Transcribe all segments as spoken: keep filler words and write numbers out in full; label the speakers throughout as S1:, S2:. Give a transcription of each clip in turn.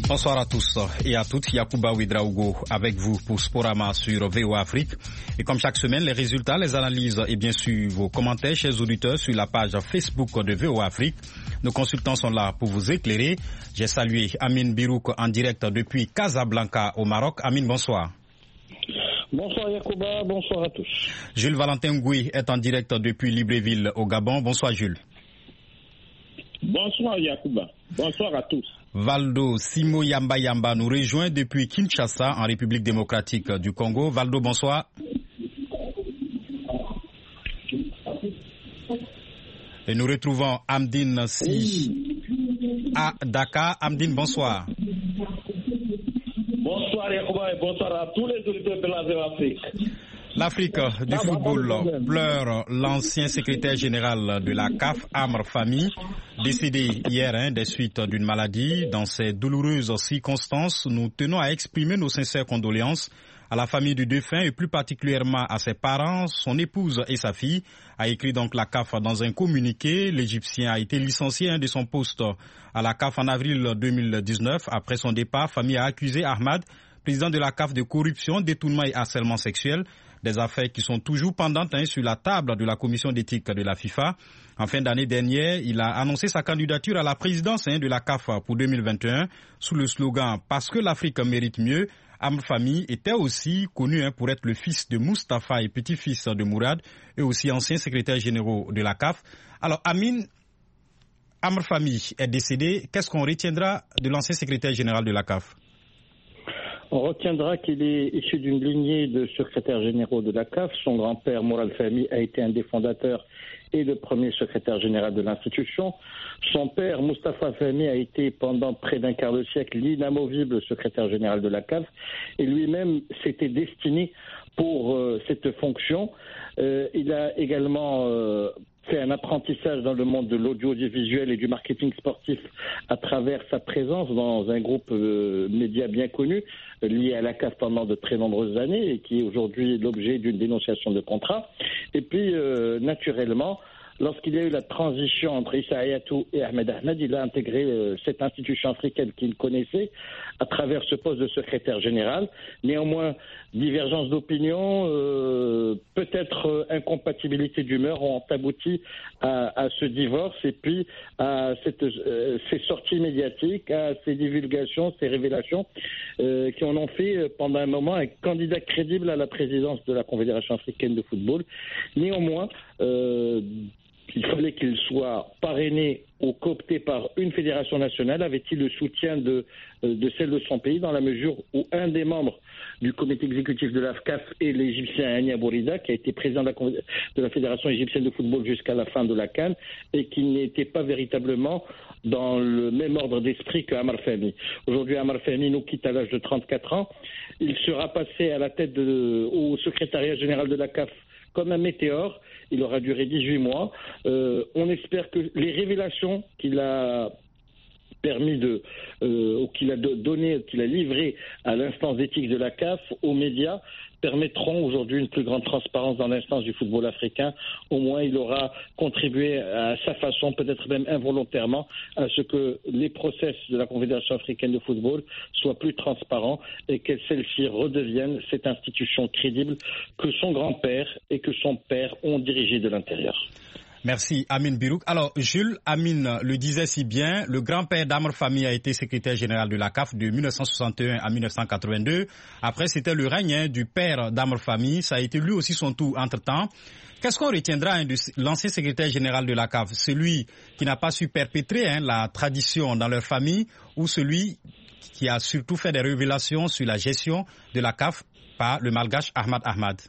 S1: Bonsoir à tous et à toutes. Yacouba Ouedraogo avec vous pour Sporama sur V O A Afrique. Et comme chaque semaine, les résultats, les analyses et bien sûr vos commentaires, chers auditeurs, sur la page Facebook de V O A Afrique. Nos consultants sont là pour vous éclairer. J'ai salué Amine Birouk en direct depuis Casablanca au Maroc. Amine, bonsoir.
S2: Bonsoir Yacouba, bonsoir à tous.
S1: Jules Valentin Gouy est en direct depuis Libreville au Gabon. Bonsoir Jules.
S3: Bonsoir Yacouba, bonsoir à tous.
S1: Valdo Simo Yamba Yamba nous rejoint depuis Kinshasa en République démocratique du Congo. Valdo, bonsoir. Et nous retrouvons Amdine Si à Dakar. Amdine, bonsoir.
S2: Bonsoir Yacouba et bonsoir à tous les auditeurs de la V O A Afrique.
S1: L'Afrique du football pleure l'ancien secrétaire général de la C A F, Amr Fahmy, décédé hier hein, des suites d'une maladie. Dans ces douloureuses circonstances, nous tenons à exprimer nos sincères condoléances à la famille du défunt et plus particulièrement à ses parents, son épouse et sa fille, a écrit donc la C A F dans un communiqué. L'Égyptien a été licencié hein, de son poste à la C A F en avril deux mille dix-neuf. Après son départ, Fahmy a accusé Ahmad, président de la C A F, de corruption, détournement et harcèlement sexuel. Des affaires qui sont toujours pendantes hein, sur la table de la commission d'éthique de la FIFA. En fin d'année dernière, il a annoncé sa candidature à la présidence hein, de la C A F pour deux mille vingt et un sous le slogan « Parce que l'Afrique mérite mieux ». Amr Fahmy était aussi connu hein, pour être le fils de Mustapha et petit-fils de Mourad et aussi ancien secrétaire général de la C A F. Alors Amine, Amr Fahmy est décédé. Qu'est-ce qu'on retiendra de l'ancien secrétaire général de la C A F?
S2: On retiendra qu'il est issu d'une lignée de secrétaires généraux de la C A F. Son grand-père, Mourad Fahmy, a été un des fondateurs et le premier secrétaire général de l'institution. Son père, Mustapha Fahmy, a été pendant près d'un quart de siècle l'inamovible secrétaire général de la C A F et lui-même s'était destiné pour euh, cette fonction. Euh, il a également euh, fait un apprentissage dans le monde de l'audiovisuel et du marketing sportif à travers sa présence dans un groupe euh, média bien connu, euh, lié à la C A F pendant de très nombreuses années et qui est aujourd'hui l'objet d'une dénonciation de contrat. Et puis, euh, naturellement, lorsqu'il y a eu la transition entre Issa Hayatou et Ahmed Ahmed, il a intégré euh, cette institution africaine qu'il connaissait à travers ce poste de secrétaire général. Néanmoins, divergence d'opinion, euh, peut-être euh, incompatibilité d'humeur ont abouti à, à ce divorce et puis à cette, euh, ces sorties médiatiques, à ces divulgations, ces révélations euh, qui en ont fait euh, pendant un moment un candidat crédible à la présidence de la Confédération africaine de football. Néanmoins, euh, il fallait qu'il soit parrainé ou coopté par une fédération nationale. Avait-il le soutien de, de celle de son pays dans la mesure où un des membres du comité exécutif de la C A F est l'Égyptien Hania Bourida, qui a été président de la, de la Fédération égyptienne de football jusqu'à la fin de la CAN et qui n'était pas véritablement dans le même ordre d'esprit que Amr Fahmy. Aujourd'hui, Amr Fahmy nous quitte à l'âge de trente-quatre ans. Il sera passé à la tête de, au secrétariat général de la C A F comme un météore. Il aura duré dix-huit mois. Euh, on espère que les révélations qu'il a permis de, euh, ou qu'il a donné, qu'il a livré à l'instance d'éthique de la C A F, aux médias, permettront aujourd'hui une plus grande transparence dans l'instance du football africain. Au moins, il aura contribué à sa façon, peut-être même involontairement, à ce que les process de la Confédération africaine de football soient plus transparents et que celle-ci redevienne cette institution crédible que son grand-père et que son père ont dirigée de l'intérieur.
S1: Merci Amine Birouk. Alors Jules, Amine le disait si bien, le grand-père d'Amr Fahmy a été secrétaire général de la C A F de mille neuf cent soixante et un à mille neuf cent quatre-vingt-deux. Après c'était le règne hein, du père d'Amr Fahmy, ça a été lui aussi son tour entre-temps. Qu'est-ce qu'on retiendra hein, de l'ancien secrétaire général de la C A F? Celui qui n'a pas su perpétrer hein, la tradition dans leur famille ou celui qui a surtout fait des révélations sur la gestion de la C A F par le malgache Ahmad Ahmad?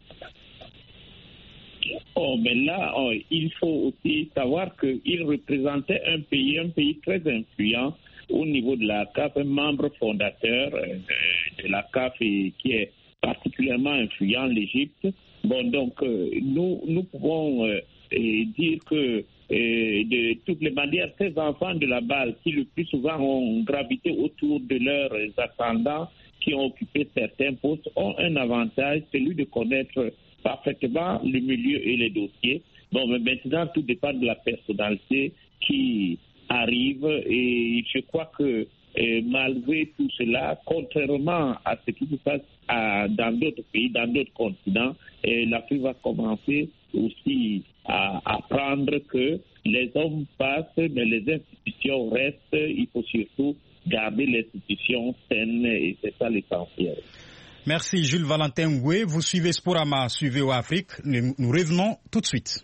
S3: Oh, mais là, oh, il faut aussi savoir qu'il représentait un pays, un pays très influent au niveau de la C A F, un membre fondateur euh, de la C A F et qui est particulièrement influent, l'Égypte. Bon, donc, euh, nous, nous pouvons euh, dire que, euh, de toutes les manières, ces enfants de la balle, qui le plus souvent ont gravité autour de leurs ascendants, qui ont occupé certains postes, ont un avantage, celui de connaître parfaitement le milieu et les dossiers. Bon, mais maintenant, tout dépend de la personnalité qui arrive et je crois que et malgré tout cela, contrairement à ce qui se passe à, dans d'autres pays, dans d'autres continents, et l'Afrique va commencer aussi à apprendre que les hommes passent, mais les institutions restent. Il faut surtout garder les institutions saines et c'est ça l'essentiel.
S1: Merci Jules Valentin Ngoué. Vous suivez Sporama, suivez au Afrique. Nous, nous revenons tout de suite.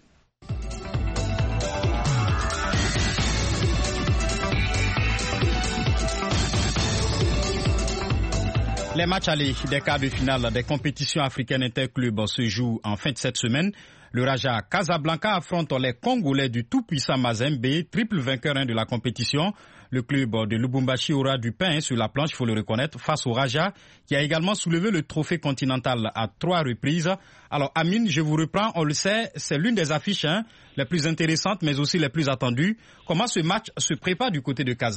S1: Les matchs allés des quarts de finale des compétitions africaines interclubs se jouent en fin de cette semaine. Le Raja Casablanca affronte les Congolais du tout-puissant Mazembe, triple vainqueur de la compétition. Le club de Lubumbashi aura du pain sur la planche, il faut le reconnaître, face au Raja, qui a également soulevé le trophée continental à trois reprises. Alors Amine, je vous reprends, on le sait, c'est l'une des affiches hein, les plus intéressantes, mais aussi les plus attendues. Comment ce match se prépare du côté de Casa ?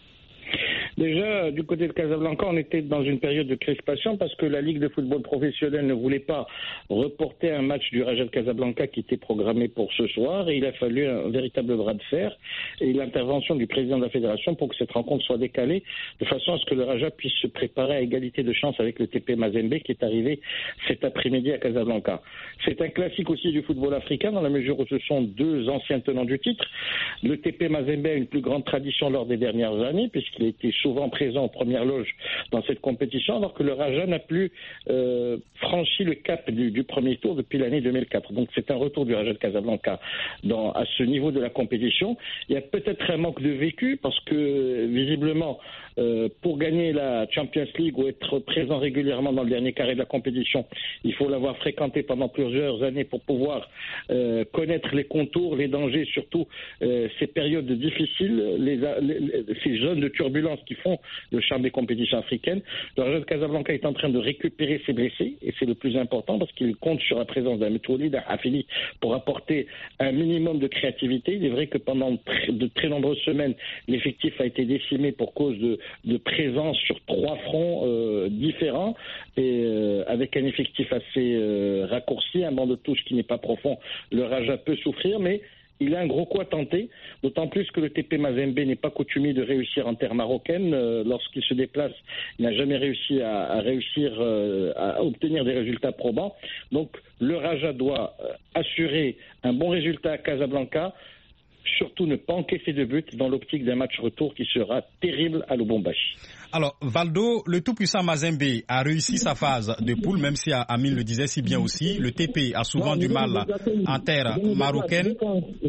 S2: Déjà, du côté de Casablanca, on était dans une période de crispation parce que la Ligue de football professionnel ne voulait pas reporter un match du Raja de Casablanca qui était programmé pour ce soir et il a fallu un véritable bras de fer et l'intervention du président de la fédération pour que cette rencontre soit décalée de façon à ce que le Raja puisse se préparer à égalité de chance avec le T P Mazembe qui est arrivé cet après-midi à Casablanca. C'est un classique aussi du football africain dans la mesure où ce sont deux anciens tenants du titre. Le T P Mazembe a une plus grande tradition lors des dernières années puisqu'il a été souvent présent en première loge dans cette compétition, alors que le Raja n'a plus euh, franchi le cap du, du premier tour depuis l'année deux mille quatre. Donc c'est un retour du Raja de Casablanca dans, à ce niveau de la compétition. Il y a peut-être un manque de vécu parce que visiblement euh, pour gagner la Champions League ou être présent régulièrement dans le dernier carré de la compétition, il faut l'avoir fréquenté pendant plusieurs années pour pouvoir euh, connaître les contours, les dangers, surtout euh, ces périodes difficiles, les, les, ces zones de turbulence qui font le charme des compétitions africaines. Le Raja de Casablanca est en train de récupérer ses blessés et c'est le plus important parce qu'il compte sur la présence d'un Metouli, d'un Hafili pour apporter un minimum de créativité. Il est vrai que pendant de très nombreuses semaines, l'effectif a été décimé pour cause de, de présence sur trois fronts euh, différents et euh, avec un effectif assez euh, raccourci, un banc de touche qui n'est pas profond, le Raja peut souffrir, mais il a un gros coup à tenter, d'autant plus que le T P Mazembe n'est pas coutumier de réussir en terre marocaine. Euh, lorsqu'il se déplace, il n'a jamais réussi à, à réussir euh, à obtenir des résultats probants. Donc le Raja doit euh, assurer un bon résultat à Casablanca, surtout ne pas encaisser de but dans l'optique d'un match retour qui sera terrible à Lubumbashi.
S1: Alors, Valdo, le tout-puissant Mazembe a réussi sa phase de poule, même si Amine le disait si bien aussi. Le T P a souvent non, du mal en terre marocaine.
S4: Je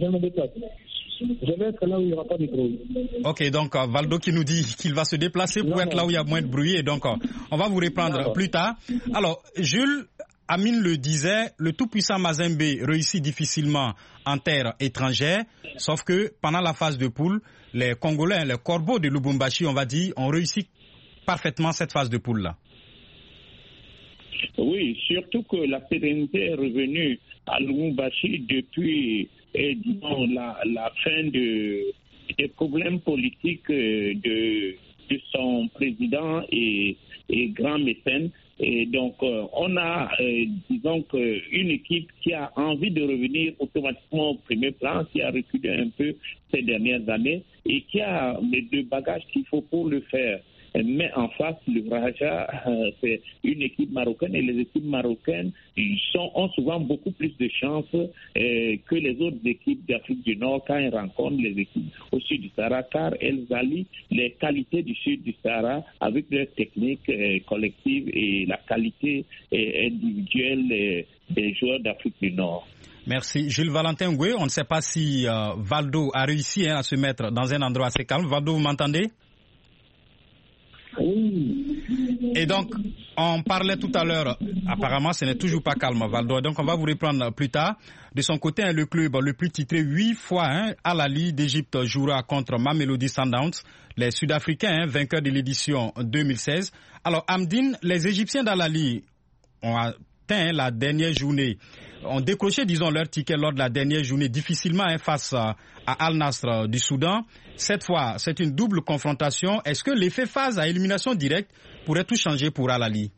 S4: vais être là où il n'y aura pas de bruit.
S1: Ok, donc Valdo qui nous dit qu'il va se déplacer pour non, être là où il y a moins de bruit. Et donc, on va vous reprendre non, plus tard. Alors, Jules, Amine le disait, le tout-puissant Mazembe réussit difficilement en terre étrangère, sauf que pendant la phase de poule, les Congolais, les corbeaux de Lubumbashi, on va dire, ont réussi parfaitement cette phase de poule-là.
S3: Oui, surtout que la sérénité est revenue à Lubumbashi depuis eh, disons, la, la fin de, des problèmes politiques de, de son président et, et grand mécène. Et donc, euh, on a, euh, disons, que une équipe qui a envie de revenir automatiquement au premier plan, qui a reculé un peu ces dernières années et qui a les deux bagages qu'il faut pour le faire. Mais en face, le Raja, euh, c'est une équipe marocaine et les équipes marocaines ils sont, ont souvent beaucoup plus de chances euh, que les autres équipes d'Afrique du Nord quand elles rencontrent les équipes au sud du Sahara, car elles allient les qualités du sud du Sahara avec leur technique euh, collective et la qualité euh, individuelle euh, des joueurs d'Afrique du Nord.
S1: Merci. Jules Valentin Ngoué, on ne sait pas si euh, Valdo a réussi hein, à se mettre dans un endroit assez calme. Valdo, vous m'entendez ?
S4: Oui.
S1: Et donc, on parlait tout à l'heure, apparemment ce n'est toujours pas calme, Valdo, donc on va vous reprendre plus tard. De son côté, hein, le club le plus titré huit fois, hein, Al Ahly d'Égypte jouera contre Mamelodi Sundowns, les Sud-Africains, hein, vainqueurs de l'édition deux mille seize. Alors, Amdine, les Égyptiens d'Al Ahly ont atteint la dernière journée, ont décroché, disons, leur ticket lors de la dernière journée difficilement hein, face à, à Al Nassr du Soudan. Cette fois, c'est une double confrontation. Est-ce que l'effet phase à élimination directe pourrait tout changer pour Al Ahly?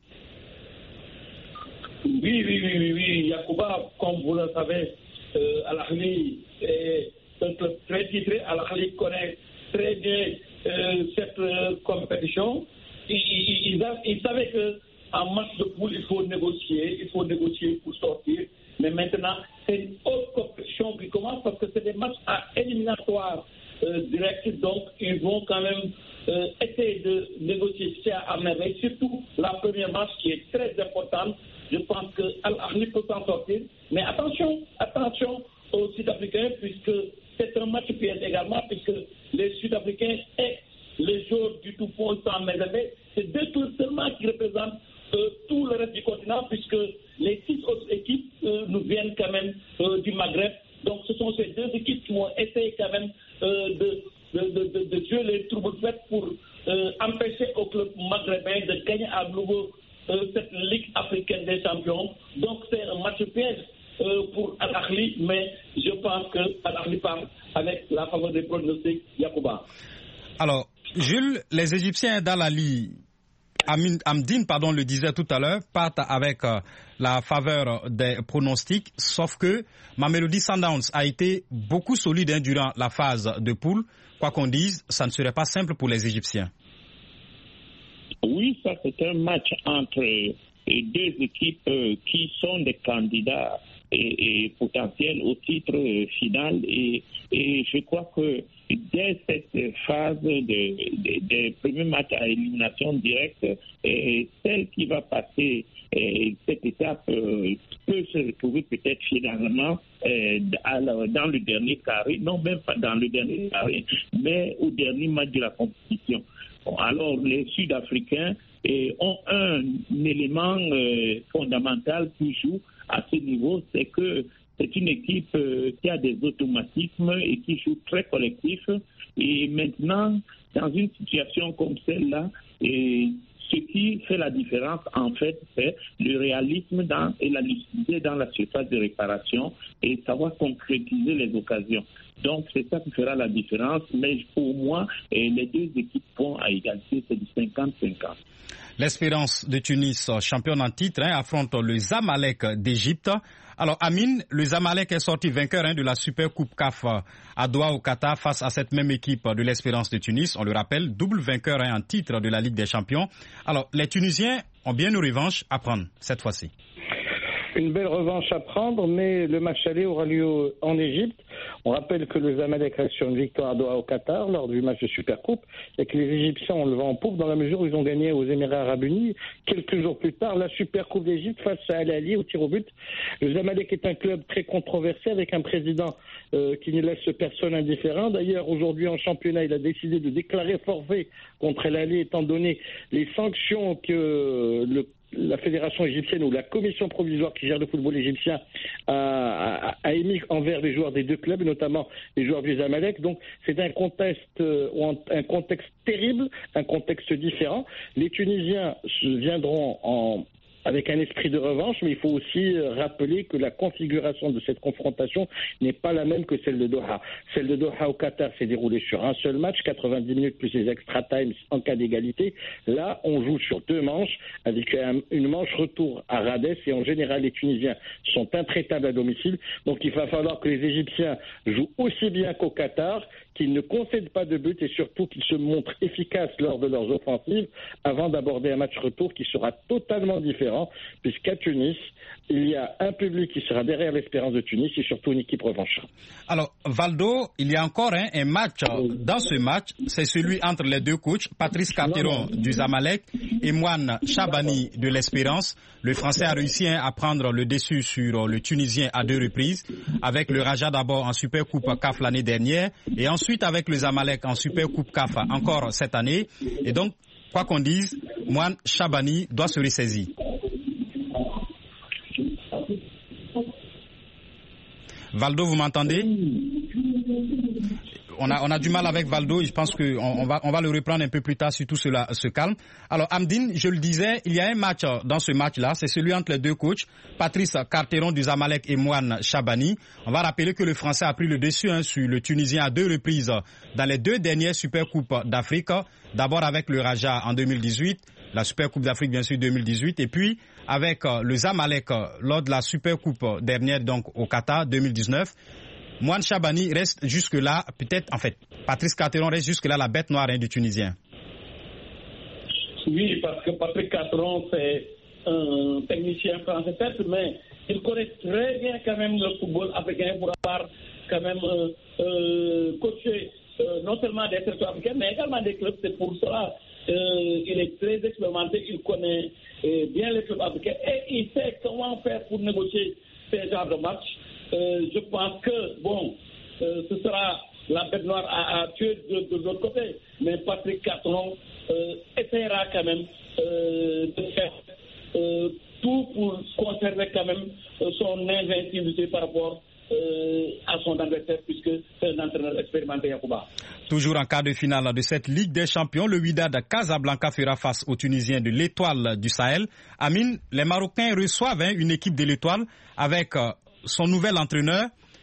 S4: Oui, oui, oui, oui, oui. Yacouba, comme vous le savez, euh, Al Ahly est un club très titré. Al Ahly connaît très bien euh, cette euh, compétition, ils, ils, ils savaient qu'en match de poule, il faut négocier, il faut négocier pour sortir. Mais maintenant, c'est une autre compétition qui commence parce que c'est des matchs à éliminatoire euh, direct. Donc, ils vont quand même euh, essayer de négocier ça à merveille. Surtout la première match qui est très importante. Je pense que Al-Ahly peut s'en sortir. Mais attention, attention aux Sud-Africains, puisque c'est un match piège également, puisque les Sud-Africains et les joueurs du tout pôle sans merveille, c'est deux clubs seulement qui représentent euh, tout le reste du continent, puisque les six autres équipes euh, nous viennent quand même euh, du Maghreb. Donc ce sont ces deux équipes qui vont essayer quand même euh, de, de, de, de, de jouer les troubles faits pour euh, empêcher au club maghrébin de gagner à nouveau euh, cette Ligue africaine des champions. Donc c'est un match piège euh, pour Al-Ahly, mais je pense que Al-Ahly part avec la faveur des pronostics Yacouba.
S1: Alors, Jules, les Égyptiens d'Al-Ahly, Amdine pardon, le disait tout à l'heure, partent avec euh, la faveur des pronostics, sauf que Mamelodi Sundowns a été beaucoup solide hein, durant la phase de poule. Quoi qu'on dise, ça ne serait pas simple pour les Égyptiens.
S3: Oui, ça c'est un match entre deux équipes euh, qui sont des candidats et, et potentiels au titre euh, final. Et, et je crois que dès cette phase de, de, de premier match à élimination directe, et celle qui va passer et cette étape euh, peut se retrouver peut-être finalement euh, dans le dernier carré, non même pas dans le dernier carré, mais au dernier match de la compétition. Bon, alors les Sud-Africains eh, ont un, un élément euh, fondamental qui joue à ce niveau, c'est que c'est une équipe euh, qui a des automatismes et qui joue très collectif. Et maintenant, dans une situation comme celle-là, et ce qui fait la différence, en fait, c'est le réalisme dans, et la lucidité dans la surface de réparation et savoir concrétiser les occasions. Donc, c'est ça qui fera la différence. Mais pour moi, et les deux équipes vont à égalité, c'est du cinquante cinquante.
S1: L'Espérance de Tunis, championne en titre, hein, affronte le Zamalek d'Égypte. Alors, Amine, le Zamalek est sorti vainqueur hein, de la Super Coupe C A F à Doha au Qatar face à cette même équipe de l'Espérance de Tunis. On le rappelle, double vainqueur hein, en titre de la Ligue des Champions. Alors, les Tunisiens ont bien une revanche à prendre cette fois-ci.
S2: Une belle revanche à prendre, mais le match aller aura lieu en Égypte. On rappelle que le Zamalek reste sur une victoire à Doha au Qatar lors du match de Supercoupe et que les Égyptiens ont le vent en poupe dans la mesure où ils ont gagné aux Émirats Arabes Unis quelques jours plus tard la Supercoupe d'Égypte face à Al-Ahly au tir au but. Le Zamalek est un club très controversé avec un président euh, qui ne laisse personne indifférent. D'ailleurs, aujourd'hui en championnat, il a décidé de déclarer forfait contre Al-Ahly étant donné les sanctions que le la fédération égyptienne ou la commission provisoire qui gère le football égyptien a, a, a émis envers les joueurs des deux clubs, notamment les joueurs du Zamalek. Donc c'est un contexte, euh, un contexte terrible, un contexte différent. Les Tunisiens viendront en avec un esprit de revanche, mais il faut aussi rappeler que la configuration de cette confrontation n'est pas la même que celle de Doha. Celle de Doha au Qatar s'est déroulée sur un seul match, quatre-vingt-dix minutes plus les extra times en cas d'égalité. Là, on joue sur deux manches, avec une manche retour à Rades, et en général, les Tunisiens sont intraitables à domicile. Donc il va falloir que les Égyptiens jouent aussi bien qu'au Qatar, qu'ils ne concèdent pas de but et surtout qu'ils se montrent efficaces lors de leurs offensives avant d'aborder un match retour qui sera totalement différent, puisqu'à Tunis, il y a un public qui sera derrière l'Espérance de Tunis et surtout une équipe revancharde.
S1: Alors, Valdo, il y a encore hein, un match. Dans ce match, c'est celui entre les deux coachs, Patrice Carteron du Zamalek et Mouane Chabani de l'Espérance. Le Français a réussi hein, à prendre le dessus sur le Tunisien à deux reprises, avec le Raja d'abord en Super Coupe C A F l'année dernière et ensuite avec le Zamalek en Super Coupe C A F encore cette année. Et donc, quoi qu'on dise, Mouane Chabani doit se ressaisir. Valdo, vous m'entendez? On a, on a du mal avec Valdo, je pense qu'on on va, on va le reprendre un peu plus tard si tout cela se calme. Alors, Amdine, je le disais, il y a un match dans ce match-là, c'est celui entre les deux coachs, Patrice Carteron du Zamalek et Mouane Chabani. On va rappeler que le Français a pris le dessus hein, sur le Tunisien à deux reprises dans les deux dernières Supercoupes d'Afrique. D'abord avec le Raja en deux mille dix-huit, la Supercoupe d'Afrique bien sûr deux mille dix-huit, et puis avec le Zamalek lors de la Supercoupe dernière donc au Qatar deux mille dix-neuf. Mouane Chabani reste jusque-là, peut-être, en fait, Patrice Carteron reste jusque-là la bête noire hein, du Tunisien.
S4: Oui, parce que Patrice Carteron, c'est un technicien français, certes, mais il connaît très bien quand même le football africain pour avoir quand même euh, euh, coaché euh, non seulement des sélections africaines, mais également des clubs. C'est pour cela euh, il est très expérimenté, il connaît euh, bien les clubs africains et il sait comment faire pour négocier ces genres de matchs. Euh, je pense que, bon, euh, ce sera la bête noire à, à tuer de, de l'autre côté, mais Patrick Carteron euh, essaiera quand même euh, de faire euh, tout pour conserver quand même euh, son invincibilité par rapport euh, à son adversaire, puisque c'est un entraîneur expérimenté, Yacouba.
S1: Toujours en quart de finale de cette Ligue des Champions, le Wydad Casablanca fera face aux Tunisiens de l'Étoile du Sahel. Amine, les Marocains reçoivent hein, une équipe de l'Étoile avec euh, son nouvel entraîneur.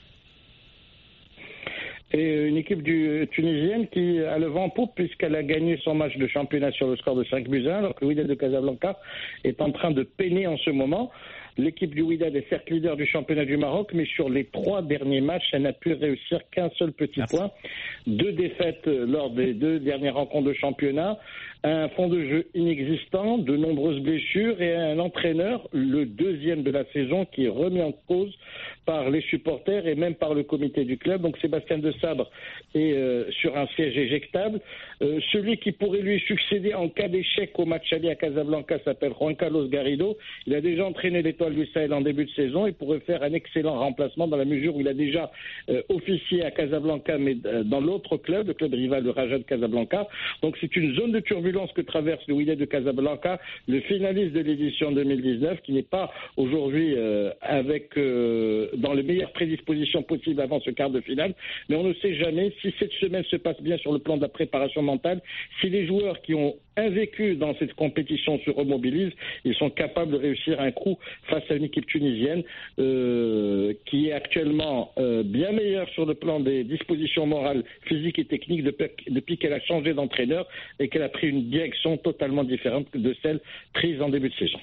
S2: Et une équipe du, tunisienne qui a le vent en poupe puisqu'elle a gagné son match de championnat sur le score de cinq buts à un, alors que le Wydad de Casablanca est en train de peiner en ce moment. L'équipe du Wydad est certes leader du championnat du Maroc, mais sur les trois derniers matchs, elle n'a pu réussir qu'un seul petit Merci. point. Deux défaites lors des deux dernières rencontres de championnat, un fond de jeu inexistant, de nombreuses blessures et un entraîneur, le deuxième de la saison, qui est remis en cause par les supporters et même par le comité du club. Donc Sébastien de Sabre est euh, sur un siège éjectable. Euh, celui qui pourrait lui succéder en cas d'échec au match aller à Casablanca s'appelle Juan Carlos Garrido. Il a déjà entraîné l'Étoile du Sahel en début de saison et pourrait faire un excellent remplacement dans la mesure où il a déjà euh, officié à Casablanca, mais euh, dans l'autre club, le club rival, le Raja de Casablanca. Donc c'est une zone de turbulence que traverse le Wydad de Casablanca, le finaliste de l'édition deux mille dix-neuf, qui n'est pas aujourd'hui euh, avec euh, dans les meilleures prédispositions possibles avant ce quart de finale. Mais on ne sait jamais si cette semaine se passe bien sur le plan de la préparation mentale, si les joueurs qui ont invaincus dans cette compétition se remobilisent, ils sont capables de réussir un coup face à une équipe tunisienne euh, qui est actuellement euh, bien meilleure sur le plan des dispositions morales, physiques et techniques depuis, depuis qu'elle a changé d'entraîneur et qu'elle a pris une direction totalement différente de celle prise en début de saison.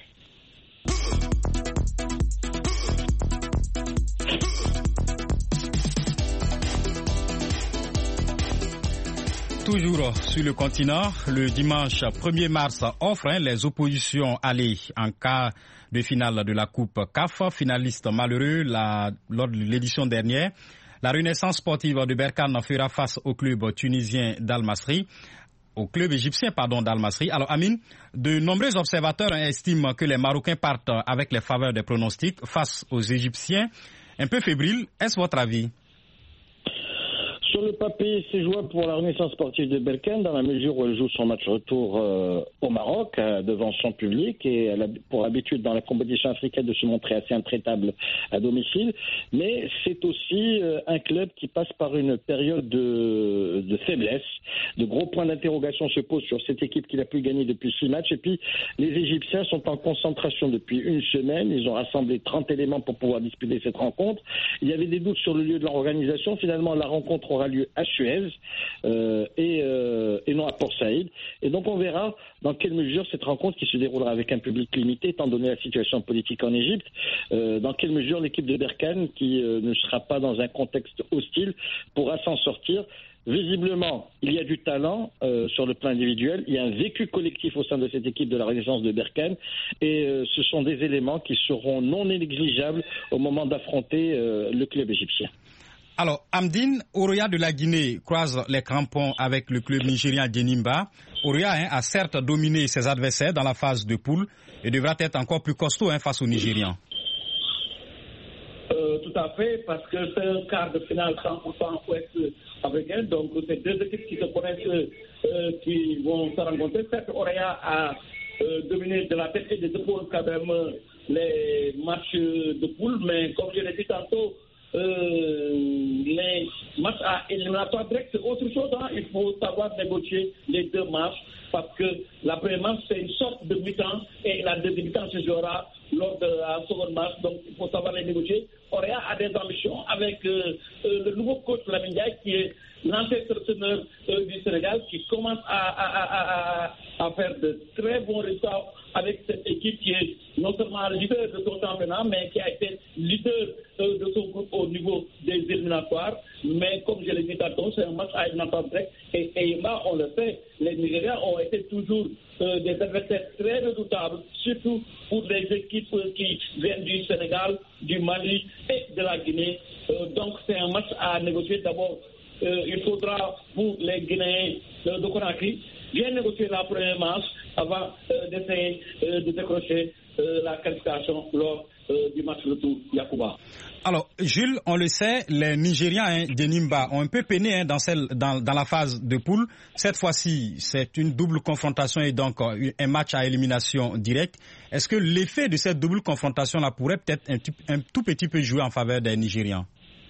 S1: Toujours sur le continent, le dimanche premier mars offre hein, les oppositions allées en cas de finale de la Coupe C A F, finaliste malheureux la, lors de l'édition dernière. La Renaissance sportive de Berkane fera face au club tunisien d'Al Masry, au club égyptien pardon d'Al Masry. Alors Amine, de nombreux observateurs hein, estiment que les Marocains partent avec les faveurs des pronostics face aux Égyptiens. Un peu fébriles, est-ce votre avis?
S2: Sur le papier, c'est jouable pour la Renaissance sportive de Berkane dans la mesure où elle joue son match retour euh, au Maroc euh, devant son public et elle a pour habitude dans la compétition africaine de se montrer assez intraitable à domicile. Mais c'est aussi euh, un club qui passe par une période de, de faiblesse. De gros points d'interrogation se posent sur cette équipe qui n'a plus gagné depuis six matchs. Et puis les Égyptiens sont en concentration depuis une semaine. Ils ont rassemblé trente éléments pour pouvoir disputer cette rencontre. Il y avait des doutes sur le lieu de leur organisation. Finalement, la rencontre aura lieu à Suez euh, et, euh, et non à Port Saïd. Et donc on verra dans quelle mesure cette rencontre qui se déroulera avec un public limité, étant donné la situation politique en Égypte, euh, dans quelle mesure l'équipe de Berkane, qui euh, ne sera pas dans un contexte hostile, pourra s'en sortir. Visiblement, il y a du talent euh, sur le plan individuel, il y a un vécu collectif au sein de cette équipe de la Renaissance de Berkane et euh, ce sont des éléments qui seront non négligeables au moment d'affronter euh, le club égyptien.
S1: Alors, Amdine, Oroya de la Guinée croise les crampons avec le club nigérien d'Enimba. Oroya hein, a certes dominé ses adversaires dans la phase de poule et devra être encore plus costaud hein, face aux Nigérians.
S4: Euh, tout à fait, parce que c'est un quart de finale cent pour cent ouest africain, donc c'est deux équipes qui se connaissent, euh, qui vont se rencontrer. Certes, Oroya a euh, dominé de la tête et des épaules quand même les matchs de poule, mais comme je l'ai dit tantôt, Euh, les matchs à éliminatoire direct, c'est autre chose. Hein. Il faut savoir négocier les deux matchs parce que la première match, c'est une sorte de mi-temps et la deuxième mi-temps se jouera lors de la seconde match. Donc, il faut savoir les négocier. Oroya a des ambitions avec euh, euh, le nouveau coach Lamine Ndiaye qui est l'ancien sélectionneur euh, du Sénégal qui commence à, à, à, à, à faire de très bons résultats avec cette équipe qui est non seulement leader de son championnat, mais qui a été leader euh, de son groupe au niveau des éliminatoires. Mais comme je l'ai dit tantôt, c'est un match à éliminatoire direct. Et Eyimba, on le sait, les Nigériens ont été toujours euh, des adversaires très redoutables, surtout pour les équipes euh, qui viennent du Sénégal, du Mali et de la Guinée. Euh, donc c'est un match à négocier. D'abord, euh, il faudra pour les Guinéens euh, de Conakry bien négocier la première manche avant euh, d'essayer euh, de décrocher euh, la qualification lors euh, du match retour Yacouba.
S1: Alors, Jules, on le sait, les Nigérians hein, de Nimba ont un peu peiné hein, dans, celle, dans, dans la phase de poule. Cette fois-ci, c'est une double confrontation et donc euh, un match à élimination directe. Est-ce que l'effet de cette double confrontation-là pourrait peut-être un, un tout petit peu jouer en faveur des Nigérians?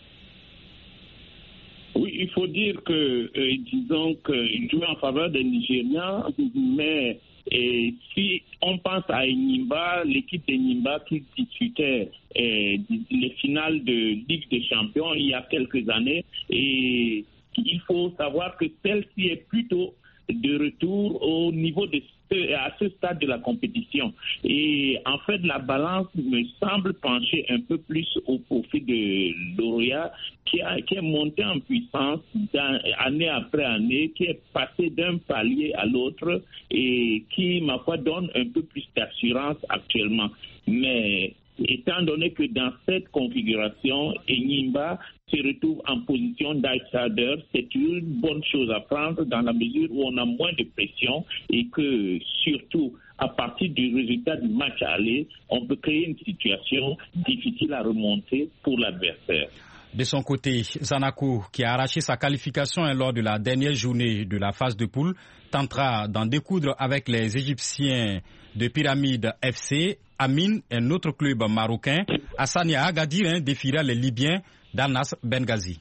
S3: Oui, il faut dire que, euh, disons qu'il jouait en faveur des Nigériens, mais et si on pense à Enyimba, l'équipe d'Enyimba qui disputait euh, les finales de Ligue des Champions il y a quelques années, et il faut savoir que celle-ci est plutôt de retour au niveau de à ce stade de la compétition. Et en fait, la balance me semble pencher un peu plus au profit de l'Oroya, qui, a, qui est monté en puissance année après année, qui est passé d'un palier à l'autre et qui, ma foi, donne un peu plus d'assurance actuellement. Mais étant donné que dans cette configuration, Enyimba se retrouve en position d'outsider, c'est une bonne chose à prendre dans la mesure où on a moins de pression et que surtout à partir du résultat du match aller, on peut créer une situation difficile à remonter pour l'adversaire.
S1: De son côté, Zanakou, qui a arraché sa qualification lors de la dernière journée de la phase de poule, tentera d'en découdre avec les Égyptiens de Pyramide F C. Amin, un autre club marocain. Hassania Agadir hein, défiera les Libyens d'Al-Nasr Benghazi.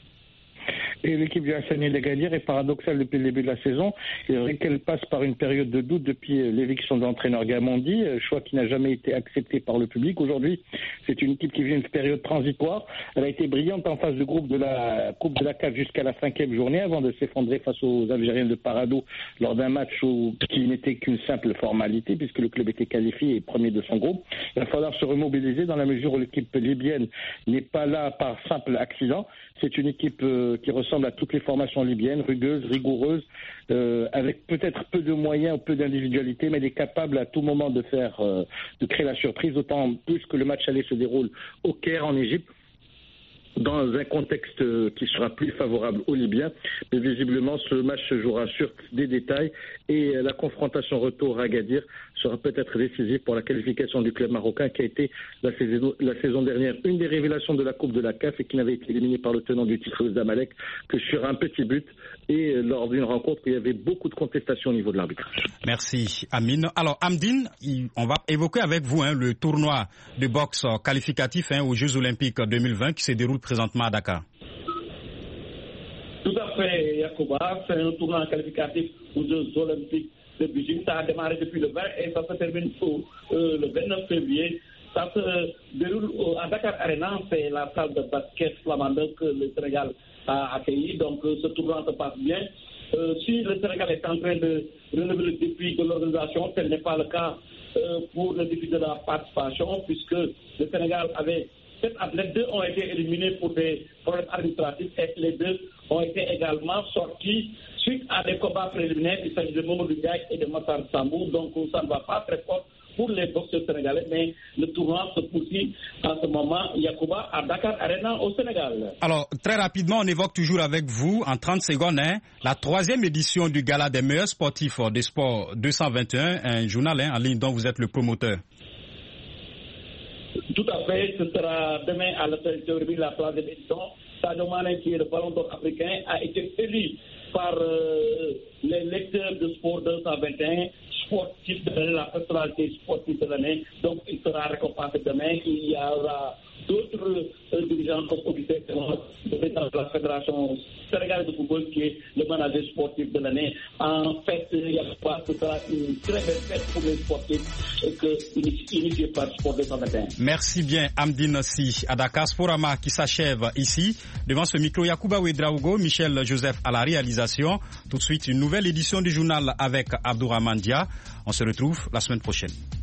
S2: Et l'équipe du Hassania d'Agadir est paradoxale depuis le début de la saison. Il faudrait qu'elle passe par une période de doute depuis l'éviction de l'entraîneur Gamondi, choix qui n'a jamais été accepté par le public. Aujourd'hui, c'est une équipe qui vit une période transitoire. Elle a été brillante en phase de groupe de la Coupe de la C A F jusqu'à la cinquième journée avant de s'effondrer face aux Algériens de Parado lors d'un match où, qui n'était qu'une simple formalité puisque le club était qualifié et premier de son groupe. Il va falloir se remobiliser dans la mesure où l'équipe libyenne n'est pas là par simple accident. C'est une équipe euh, qui ressemble à toutes les formations libyennes, rugueuse, rigoureuse, euh, avec peut-être peu de moyens, peu d'individualité, mais elle est capable à tout moment de faire, euh, de créer la surprise, d'autant plus que le match aller se déroule au Caire, en Égypte, dans un contexte qui sera plus favorable aux Libyens. Mais visiblement, ce match se jouera sur des détails et la confrontation retour à Agadir sera peut-être décisive pour la qualification du club marocain qui a été la saison, la saison dernière une des révélations de la Coupe de la C A F et qui n'avait été éliminé par le tenant du titre Zamalek que sur un petit but et lors d'une rencontre où il y avait beaucoup de contestations au niveau de l'arbitrage.
S1: Merci Amine. Alors Amdine, on va évoquer avec vous hein, le tournoi de boxe qualificatif hein, aux Jeux Olympiques deux mille vingt qui se déroule présentement à Dakar.
S4: Tout à fait, Yacouba. C'est un tournoi qualificatif aux Jeux Olympiques de Beijing. Ça a démarré depuis le vingt et ça se termine au, euh, le vingt-neuf février. Ça se déroule au, à Dakar Arena. C'est la salle de basket flamande que le Sénégal a accueilli. Donc euh, ce tournoi se passe bien. Euh, si le Sénégal est en train de relever le défi de l'organisation, tel n'est pas le cas euh, pour le défi de la participation, puisque le Sénégal avait sept athlètes, deux ont été éliminés pour des problèmes administratifs et les deux ont été également sortis suite à des combats préliminaires. Il s'agit de Mamadou Ndiaye et de Matar Sambou, donc ça ne va pas très fort pour les boxeurs sénégalais, mais le tournoi se poursuit en ce moment, Yacouba, à Dakar Arena au Sénégal.
S1: Alors, très rapidement, on évoque toujours avec vous, en trente secondes, hein, la troisième édition du Gala des meilleurs sportifs des sports deux cent vingt et un, un journal hein, en ligne dont vous êtes le promoteur.
S4: Tout à fait, ce sera demain à l'hôtel Théorie, la troisième édition. Sadio Mané, qui est le ballon d'or africain, a été élu par euh, les lecteurs de sport deux cent vingt et un, sportif de l'année, la personnalité sportive de l'année. Donc, il sera récompensé demain. Il y aura d'autres euh, dirigeants comme Augustin Senghor, le président de la Fédération sénégalaise de football, qui est le manager sportif de l'année. En fait, il y a pas que ça une très belle fête pour les sportifs que, initiée par Sport deux cent vingt et un.
S1: Merci bien, Amdine Si. À Dakar, Sporama qui s'achève ici. Devant ce micro, Yacouba Ouedraogo, Michel Joseph à la réalisation. Tout de suite, une nouvelle édition du journal avec Abdourahmane Dia. On se retrouve la semaine prochaine.